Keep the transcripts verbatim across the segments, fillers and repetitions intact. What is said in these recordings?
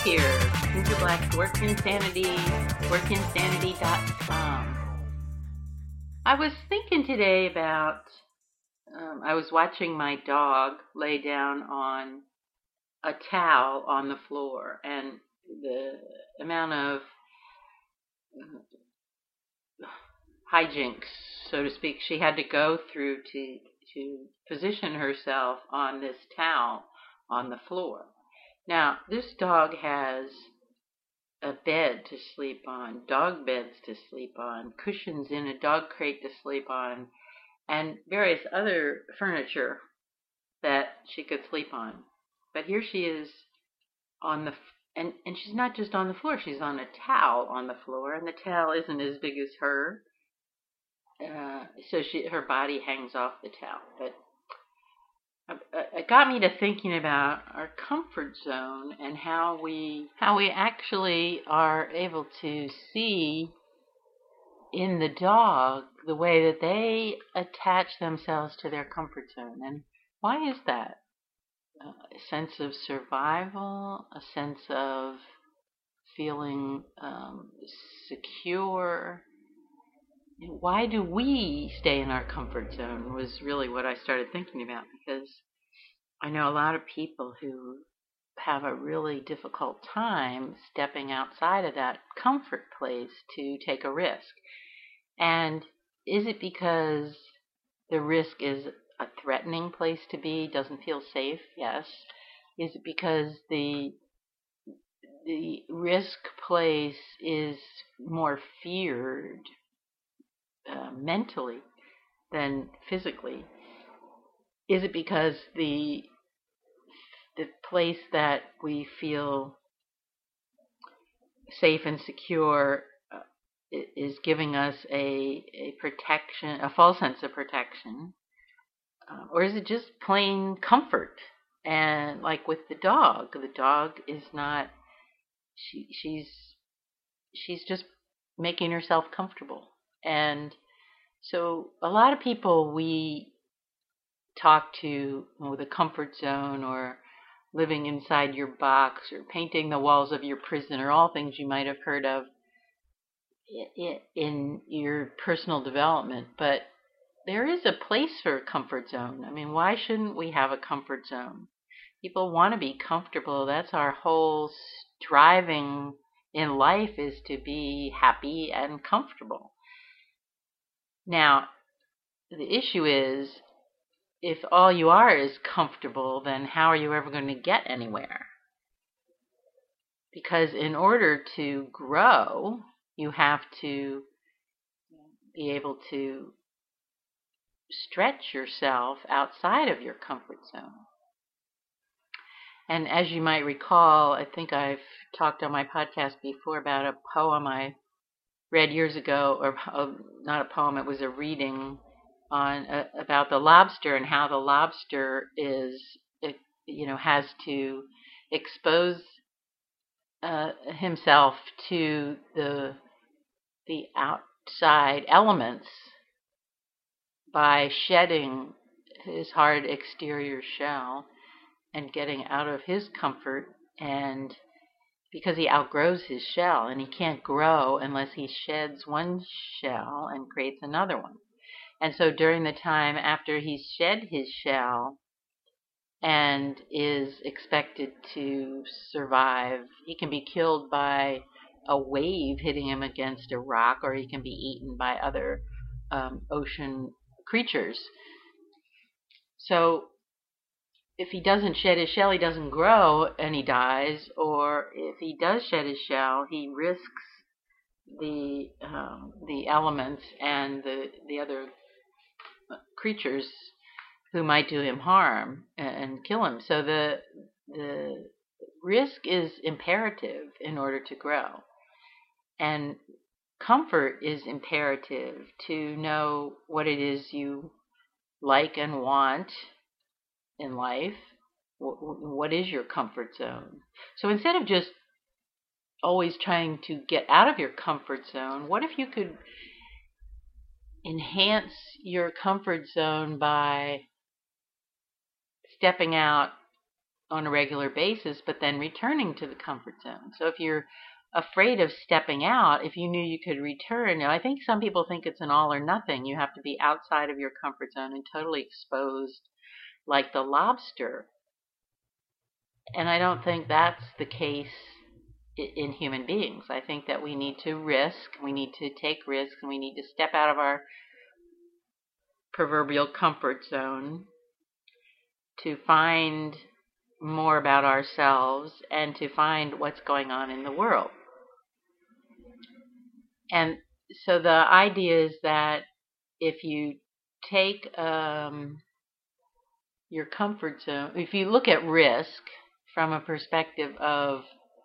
here. Ginger Black's Work Insanity, work insanity dot com. I was thinking today about, um, I was watching my dog lay down on a towel on the floor, and the amount of uh, hijinks, so to speak, she had to go through to to position herself on this towel on the floor. Now, this dog has a bed to sleep on, dog beds to sleep on, cushions in a dog crate to sleep on, and various other furniture that she could sleep on. But here she is on the, and, and she's not just on the floor, she's on a towel on the floor, and the towel isn't as big as her. Uh, so she, her body hangs off the towel. But it got me to thinking about our comfort zone and how we how we actually are able to see in the dog the way that they attach themselves to their comfort zone. And why is that? Uh, a sense of survival, a sense of feeling um, secure. Why do we stay in our comfort zone was really what I started thinking about, because I know a lot of people who have a really difficult time stepping outside of that comfort place to take a risk. And is it because the risk is a threatening place to be, doesn't feel safe? Yes. Is it because the the risk place is more feared Uh, mentally than physically? Is it because the the place that we feel safe and secure uh, is giving us a a protection, a false sense of protection, uh, or is it just plain comfort? And like with the dog, the dog is not. She she's she's just making herself comfortable. And so a lot of people we talk to with a comfort zone, or living inside your box, or painting the walls of your prison, or all things you might have heard of in your personal development. But there is a place for a comfort zone. I mean, why shouldn't we have a comfort zone? People want to be comfortable. That's our whole striving in life, is to be happy and comfortable. Now, the issue is, if all you are is comfortable, then how are you ever going to get anywhere? Because in order to grow, you have to be able to stretch yourself outside of your comfort zone. And as you might recall, I think I've talked on my podcast before about a poem I read years ago, or uh, not a poem, it was a reading on uh, about the lobster, and how the lobster is, you know, has to expose uh, himself to the the outside elements by shedding his hard exterior shell and getting out of his comfort, and because he outgrows his shell, and he can't grow unless he sheds one shell and creates another one. And so during the time after he's shed his shell and is expected to survive, he can be killed by a wave hitting him against a rock, or he can be eaten by other um, ocean creatures. So if he doesn't shed his shell, he doesn't grow and he dies. Or if he does shed his shell, he risks the um, the elements and the the other creatures who might do him harm and kill him. So the the risk is imperative in order to grow, and comfort is imperative to know what it is you like and want in life. What is your comfort zone? So instead of just always trying to get out of your comfort zone, what if you could enhance your comfort zone by stepping out on a regular basis, but then returning to the comfort zone. So if you're afraid of stepping out, if you knew you could return, now I think some people think it's an all or nothing. You have to be outside of your comfort zone and totally exposed like the lobster. And I don't think that's the case in human beings. I think that we need to risk, we need to take risks, and we need to step out of our proverbial comfort zone to find more about ourselves and to find what's going on in the world. And so the idea is that if you take um, your comfort zone, if you look at risk from a perspective of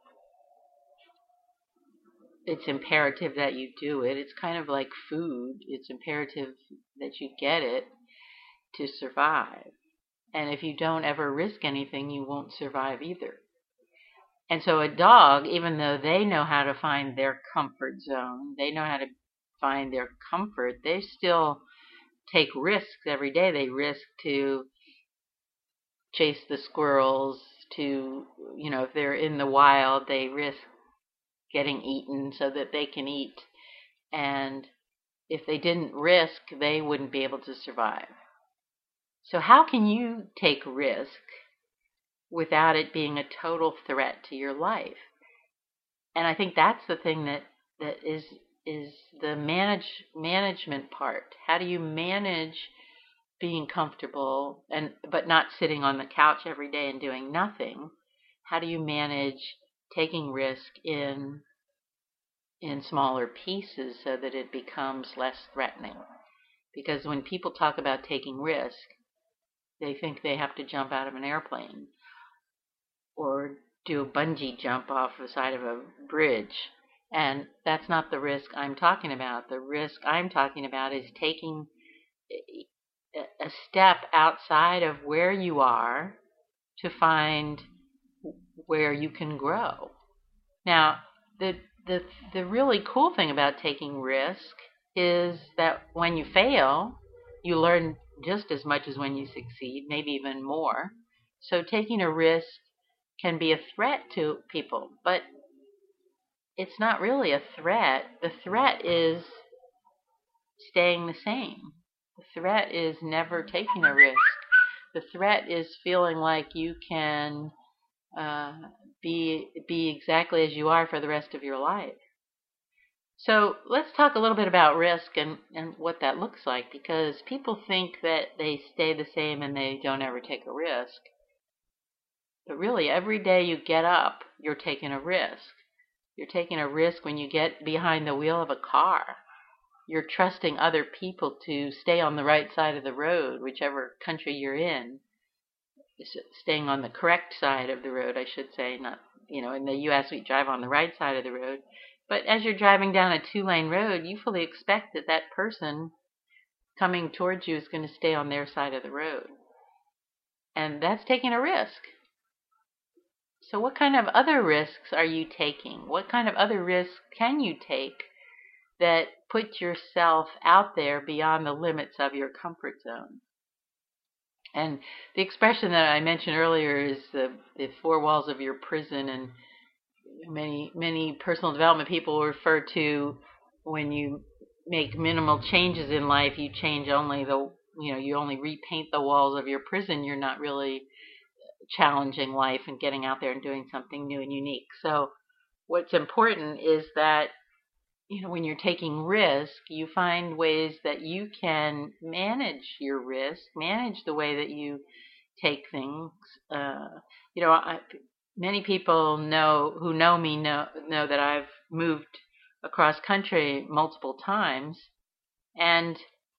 it's imperative that you do it, it's kind of like food. It's imperative that you get it to survive. And if you don't ever risk anything, you won't survive either. And so a dog, even though they know how to find their comfort zone, they know how to find their comfort, they still take risks every day. They risk to chase the squirrels, to, you know, if they're in the wild, they risk getting eaten so that they can eat. And if they didn't risk, they wouldn't be able to survive. So how can you take risk without it being a total threat to your life? And I think that's the thing that, that is is the manage management part. How do you manage being comfortable and but not sitting on the couch every day and doing nothing? How do you manage taking risk in in smaller pieces so that it becomes less threatening? Because when people talk about taking risk, they think they have to jump out of an airplane or do a bungee jump off the side of a bridge. And that's not the risk I'm talking about. The risk I'm talking about is taking a step outside of where you are to find where you can grow. Now, the the the really cool thing about taking risk is that when you fail, you learn just as much as when you succeed, maybe even more. So taking a risk can be a threat to people, but it's not really a threat. The threat is staying the same. The threat is never taking a risk. The threat is feeling like you can uh, be be exactly as you are for the rest of your life. So let's talk a little bit about risk and, and what that looks like, because people think that they stay the same and they don't ever take a risk. But really, every day you get up, you're taking a risk. You're taking a risk when you get behind the wheel of a car. You're trusting other people to stay on the right side of the road, whichever country you're in. Staying on the correct side of the road, I should say. Not, you know, in the U S we drive on the right side of the road. But as you're driving down a two-lane road, you fully expect that that person coming towards you is going to stay on their side of the road. And that's taking a risk. So what kind of other risks are you taking? What kind of other risks can you take that put yourself out there beyond the limits of your comfort zone? And the expression that I mentioned earlier is the, the four walls of your prison, and many many personal development people refer to when you make minimal changes in life, you change only the, you know, you only repaint the walls of your prison. You're not really challenging life and getting out there and doing something new and unique. So what's important is that, you know, when you're taking risk, you find ways that you can manage your risk, manage the way that you take things. Uh, you know, I, many people know who know me know know that I've moved across country multiple times, and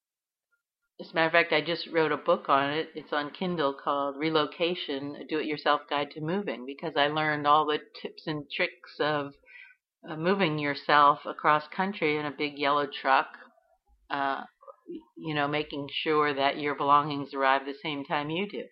as a matter of fact, I just wrote a book on it. It's on Kindle called Relocation: A Do-It-Yourself Guide to Moving, because I learned all the tips and tricks of uh, moving yourself across country in a big yellow truck, uh, you know, making sure that your belongings arrive the same time you do.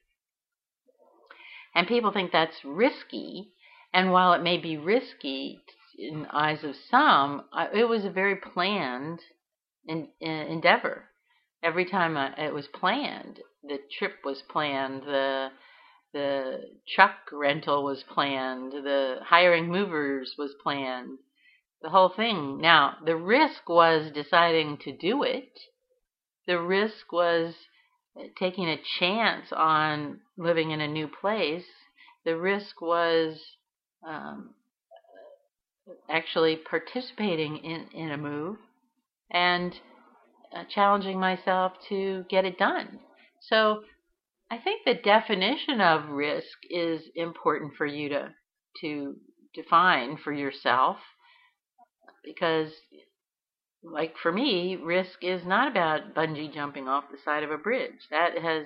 And people think that's risky, and while it may be risky in the eyes of some, it was a very planned in, in, endeavor. Every time I, it was planned, the trip was planned, the the truck rental was planned, the hiring movers was planned, the whole thing. Now, the risk was deciding to do it. The risk was taking a chance on living in a new place. The risk was um, actually participating in, in a move and uh, challenging myself to get it done. So I think the definition of risk is important for you to to define for yourself, because, like for me, risk is not about bungee jumping off the side of a bridge. That has,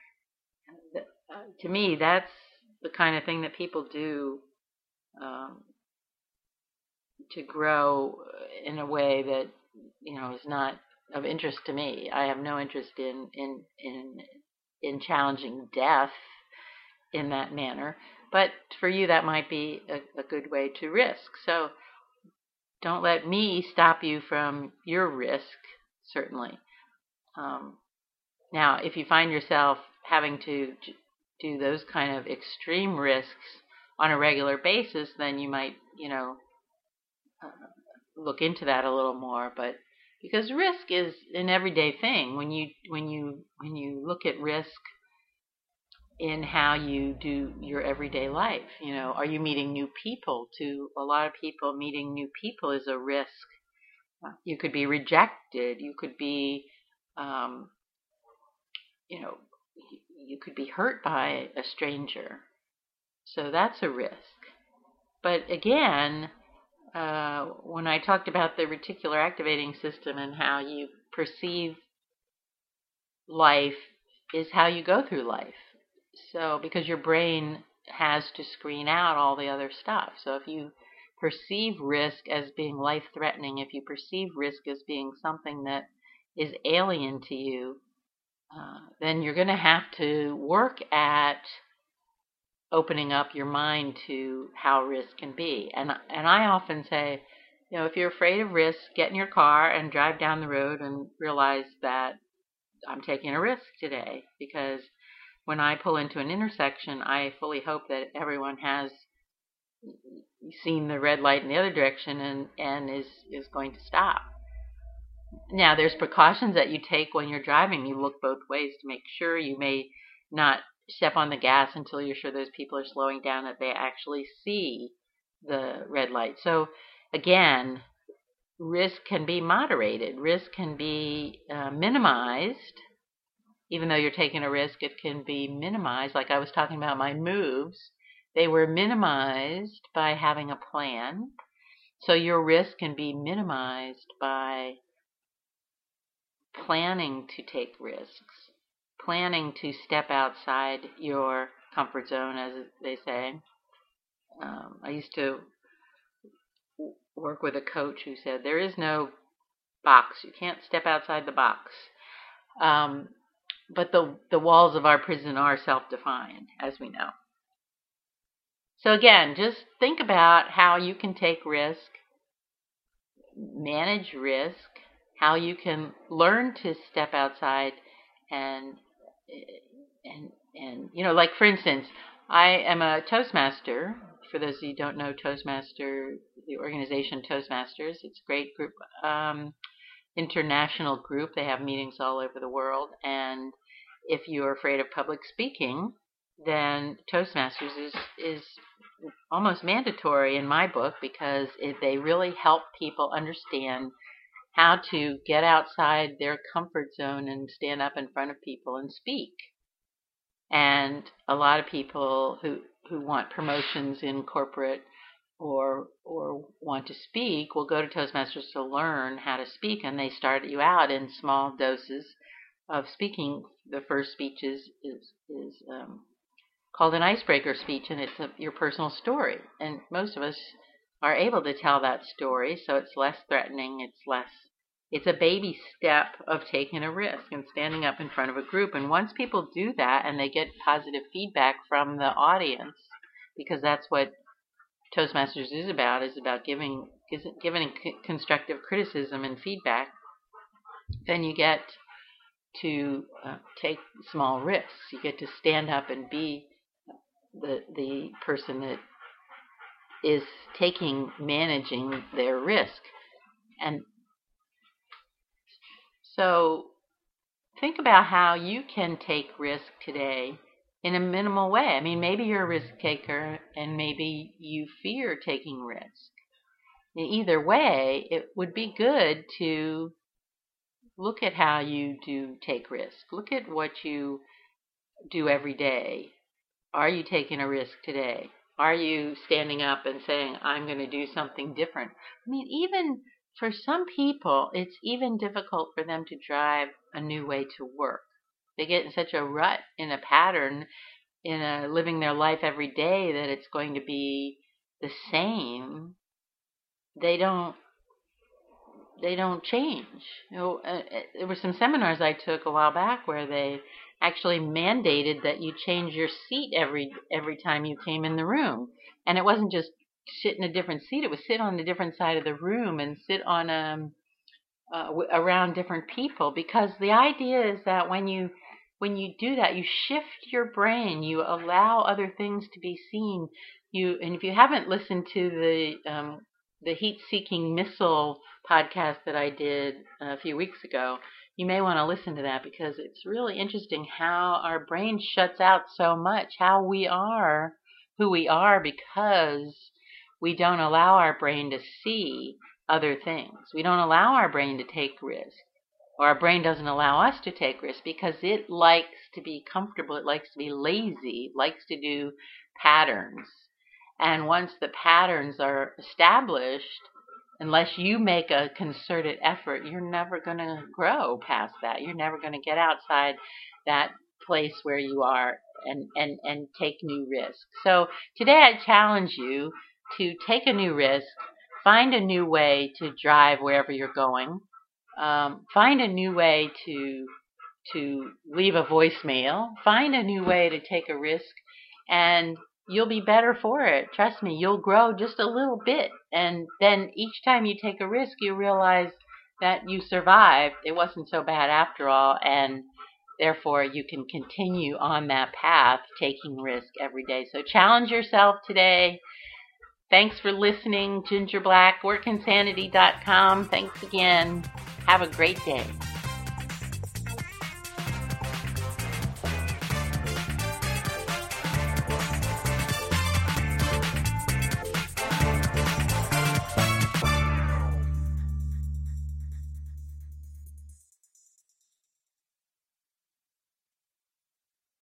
to me, that's the kind of thing that people do um, to grow in a way that, you know, is not of interest to me. I have no interest in in in in challenging death in that manner. But for you, that might be a, a good way to risk. So don't let me stop you from your risk, certainly. Um, now, if you find yourself having to do those kind of extreme risks on a regular basis, then you might, you know, uh, look into that a little more. But because risk is an everyday thing, when you when you when you look at risk in how you do your everyday life, you know, are you meeting new people? To a lot of people, meeting new people is a risk. You could be rejected. You could be, um, you know, you could be hurt by a stranger. So that's a risk. But again, uh, when I talked about the reticular activating system and how you perceive life is how you go through life. So because your brain has to screen out all the other stuff. So if you perceive risk as being life-threatening, if you perceive risk as being something that is alien to you, uh, then you're going to have to work at opening up your mind to how risk can be. And and I often say, you know, if you're afraid of risk, get in your car and drive down the road and realize that I'm taking a risk today, because when I pull into an intersection, I fully hope that everyone has seen the red light in the other direction and, and is, is going to stop. Now, there's precautions that you take when you're driving. You look both ways to make sure. You may not step on the gas until you're sure those people are slowing down, that they actually see the red light. So, again, risk can be moderated. Risk can be uh, minimized. Even though you're taking a risk, it can be minimized. Like I was talking about my moves, they were minimized by having a plan. So your risk can be minimized by planning to take risks, planning to step outside your comfort zone, as they say. Um, I used to work with a coach who said, there is no box. You can't step outside the box. Um, But the, the walls of our prison are self-defined, as we know. So again, just think about how you can take risk, manage risk, how you can learn to step outside and, and, and you know, like for instance, I am a Toastmaster. For those of you who don't know Toastmaster, the organization Toastmasters, it's a great group. Um, international group. They have meetings all over the world, and if you're afraid of public speaking, then Toastmasters is is almost mandatory in my book, because it, they really help people understand how to get outside their comfort zone and stand up in front of people and speak. And a lot of people who who want promotions in corporate or or want to speak will go to Toastmasters to learn how to speak, and they start you out in small doses of speaking. The first speech is is, is um, called an icebreaker speech, and it's a, your personal story. And most of us are able to tell that story, so it's less threatening. It's less. It's a baby step of taking a risk and standing up in front of a group. And once people do that and they get positive feedback from the audience, because that's what Toastmasters is about, is about giving giving constructive criticism and feedback, then you get to uh, take small risks. You get to stand up and be the the person that is taking managing their risk. And so think about how you can take risk today in a minimal way. I mean, maybe you're a risk taker and maybe you fear taking risk. Either way, it would be good to look at how you do take risk. Look at what you do every day. Are you taking a risk today? Are you standing up and saying, I'm going to do something different? I mean, even for some people, it's even difficult for them to drive a new way to work. They get in such a rut, in a pattern, in a living their life every day that it's going to be the same. They don't they don't change. You know, uh, there were some seminars I took a while back where they actually mandated that you change your seat every every time you came in the room. And it wasn't just sit in a different seat. It was sit on a different side of the room and sit on um uh, w- around different people, because the idea is that when you when you do that, you shift your brain. You allow other things to be seen. You and if you haven't listened to the um, the heat-seeking missile podcast that I did a few weeks ago, you may want to listen to that, because it's really interesting how our brain shuts out so much, how we are who we are because we don't allow our brain to see other things. We don't allow our brain to take risks, or our brain doesn't allow us to take risks because it likes to be comfortable. It likes to be lazy. It likes to do patterns. And once the patterns are established, unless you make a concerted effort, you're never going to grow past that. You're never going to get outside that place where you are and, and, and take new risks. So today I challenge you to take a new risk, find a new way to drive wherever you're going, um, find a new way to to leave a voicemail, find a new way to take a risk, and you'll be better for it. Trust me, you'll grow just a little bit. And then each time you take a risk, you realize that you survived. It wasn't so bad after all. And therefore, you can continue on that path, taking risk every day. So challenge yourself today. Thanks for listening. Ginger Black, work insanity dot com. Thanks again. Have a great day.